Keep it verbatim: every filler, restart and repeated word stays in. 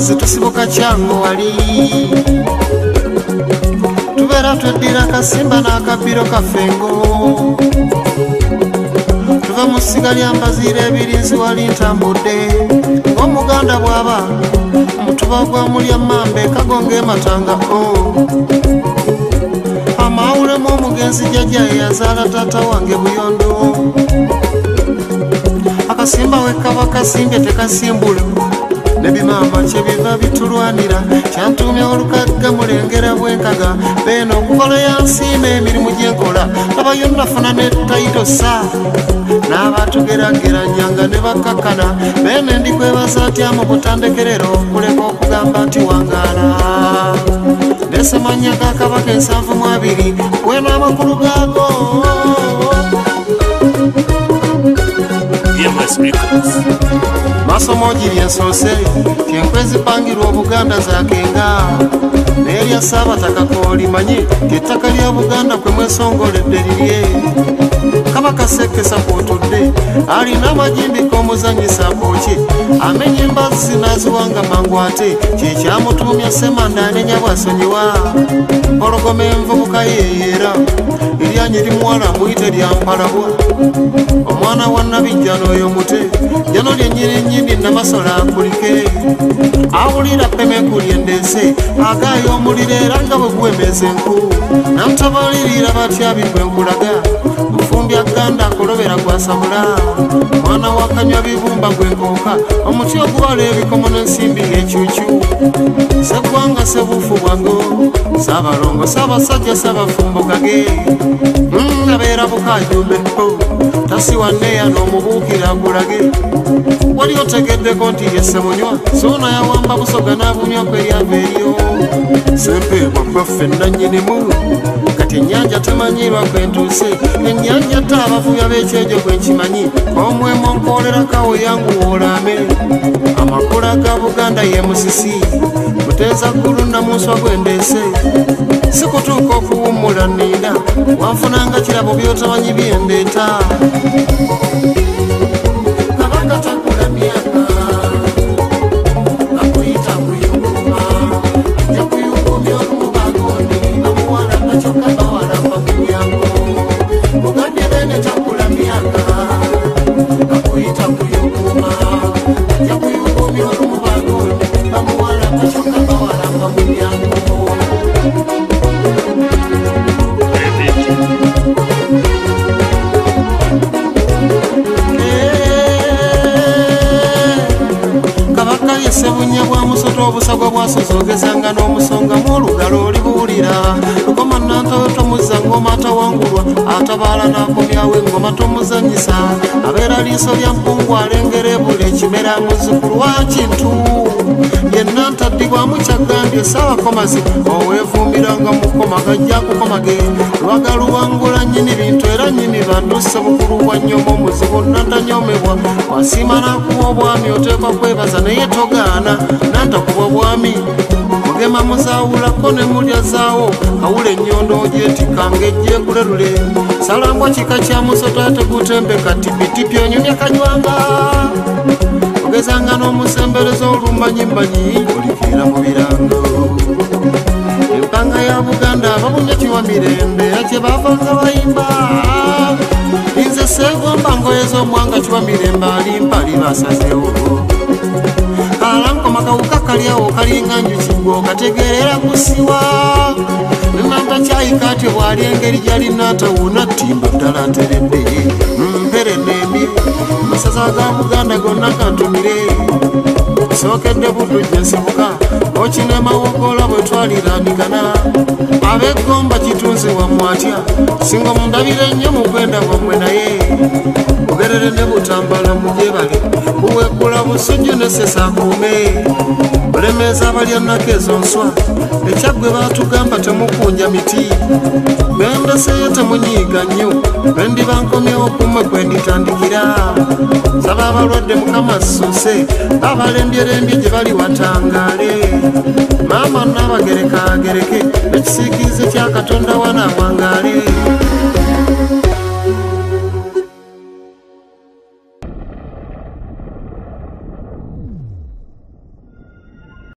Abakozi tusibuka kyango wali Tubera tweddira akasimba n'akabbiro kafengo Tuva mu ssiga lya mbazira ebirinzi wali ntambudde ng'omuganda bw'aba mutuba gwa mulya mambe kagonge matanga o Amawulemu omugenzi jjajja eyazaala taata wange Buyondo Akasimba we kaba kasimbye tekasimbula Nebimama kye biva bitulwanira kyantumya olukagga mulengera bwenkaga beno okukola yansiima emirimu gyenkola abayo nafuna ne tayito sa n'abatugeraageranyanga ne bakakkana bene ndikwebaza atya mu butandekerero kuleka okugamba nti wangaala nesemanya ga kabaka ensanvu mu abiri wena amakulu gaago Masomo giri ensoose kyenkwezi pangirwa Obuganda zakenga n'erya Ssaabataka koolimanyi ettaka lya Buganda kwe mwesongoledde lirye Kabaka Sekesa kwotudde alina amagimbi k'omuzanyisa booki amenya embazzi n'aziwanga mangu ate kyekyamutuumya Ssemanda anenya bw'asonyiwa Mpologoma envubuka yeeyeera eryanyi limuwala muyite lya Mpalabwa omwana wa Nabijjano oyo mute jano lyennyini nnyini Namasola akulike awulira Pemeku lyendeese agaayo omuliro era nga bwe gwemeza enku namutabalirira batyabi gwe nkulaga Mufumbya Ganda akolobera gwasamula mwana wa Kanywa bibumba gwe nkooka omuti ogubala ebikomo n'ensimbi ng'ekyukyu Sseggwanga Ssebuufu bwango Saabalongo Ssaabasajja Ssaabafumbo gage abeera Bukajumbe tasiwanneeya n'omubuukira agulage wali otegeddeko nti ye Ssemunywa soona yawamba Busoga n'abunywa kweryava eriyo Ssempeebwa ffaffe nannyinimu kati ennyanja temanyirwa kwentuuse ennyanja tta abavuya b'ekyejo gwe nkimanyi omwemo nkoolera kawe yangu woolame amakula ga Buganda ye musisi muteeza ggulu namunswa gwendeese sikutuuka okuwummula nninda wanfunanga kirabo by'otamanyi byendeeta Kabaka takula myaka akuyita kuyunguma ajja kuyungumya olumubagondi amuwala nakyokka bawalamba mu myango Buganda bene takula myaka akuyita kuyunguma ajja kuyungumya olumubagondi amuwala nakyokka bawalamba mu myango Ssebunya bwa musoto obusagwa bwasozogezanga n'omusonga mw'olugalo olibuulira lukoma nantawe tomuzza ngoma atawangulwa atabaala n'akomyawo engoma tomuzanyisa abeera liiso lya mpungu alengera ebula ekimera muzzukulu wa Kintu yenna ntaddibwamu kyaggambye Ssaabakomazi oweevuumiranga mukoma gajja kukomage lwaga luwangula nnyini bintu era nnyini bantu Ssebukulu bwa nnyoma omuzibu nantanyomebwa wasiima n'akuwa obwami oteekwa kwebaza naye togaana nantakuba bwami mugema muzaawulako ne mulya zaawo kawula ennyondo ogyetikanga ejjeekulerule salambwa kika kya musoto ate gutembeka tipitipi onyumya kanywanga ogezanga n'omusembereza olumanyimbanyi olifiira mu birango empanga ya Buganda ababunya kiwa mirembe era kye baavanga bayimba nze Sseegomba ngoye z'omwanga kiwa mirembe alimpa libasazewo Kalankoma kawuka kalyawo kalinga njukigo kategeerera kusiwa nanta kyayika ati bw'ali engeri gy'alina atawuna ttimba ddala ateredde mpere n'embi masaza ga Buganda gonna kantumire sookedde Buddu gye nsibuka okine mawogoola bwe twaliranigana ab'eggomba kitunzi wammwe atya singa mundabire nnyo mu kwenda kwammwe naye bugerere ne Butambala mugyebale buweggula busujju ne Sesaakuume bulemeeza abalya nnako ezo nswa ekyaggwe baatugamba temukunja miti bendeseeyo temunyiiga nnyo lwe ndiba nkomyewo kummwe kwe nditandikira saba abalwadde Mukama assuuse abalembyerembye gye bali watangaale maama n'abagereka agereke ekisiikirize kya Katonda wana wangaale